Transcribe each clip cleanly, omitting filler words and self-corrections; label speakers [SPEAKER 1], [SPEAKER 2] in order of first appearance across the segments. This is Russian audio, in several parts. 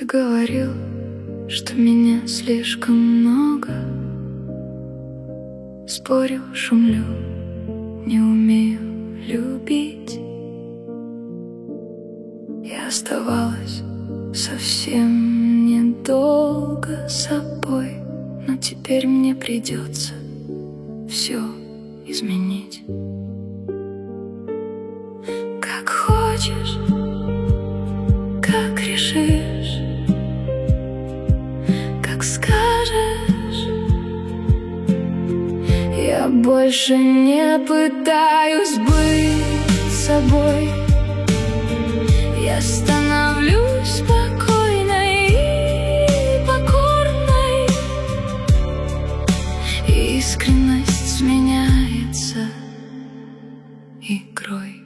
[SPEAKER 1] Ты говорил, что меня слишком много. Спорю, шумлю, не умею любить. Я оставалась совсем недолго собой, но теперь мне придется все изменить. Как хочешь, как решишь, как скажешь. Я больше не пытаюсь быть собой. Я становлюсь спокойной и покорной. Искренность сменяется игрой.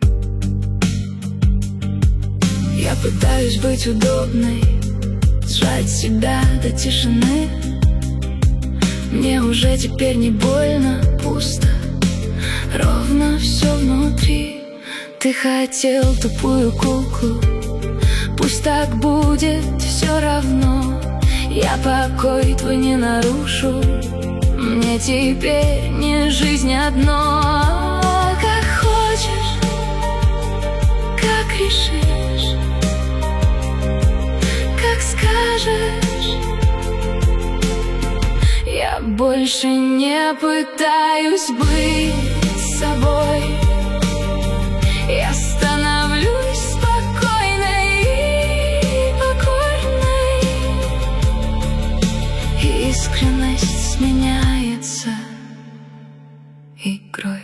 [SPEAKER 1] Я пытаюсь быть удобной, сжать себя до тишины. Мне уже теперь не больно, пусто, ровно все внутри. Ты хотел тупую куклу, пусть так будет, все равно. Я покой твой не нарушу, мне теперь не жизнь одно. Как хочешь, как решишь, как скажешь. Я больше не пытаюсь быть собой. Я становлюсь спокойной и покорной. Искренность сменяется игрой.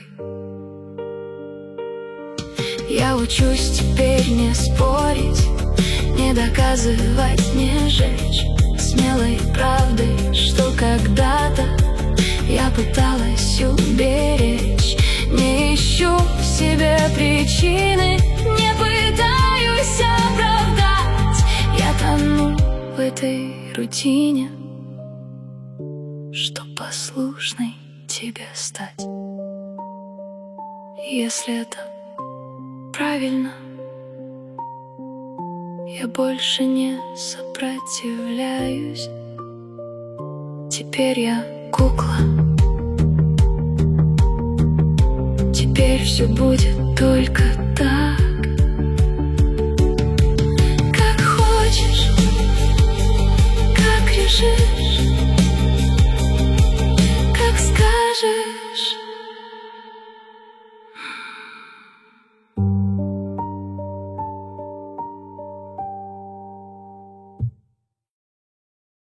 [SPEAKER 1] Я учусь теперь не спорить, не доказывать, не жечь смелой правдой, что когда-то я пыталась уберечь. Не ищу в себе причины, не пытаюсь оправдать. Я тону в этой рутине, чтоб послушной тебе стать. Если это правильно, я больше не сопротивляюсь. Теперь я кукла. Теперь все будет только так.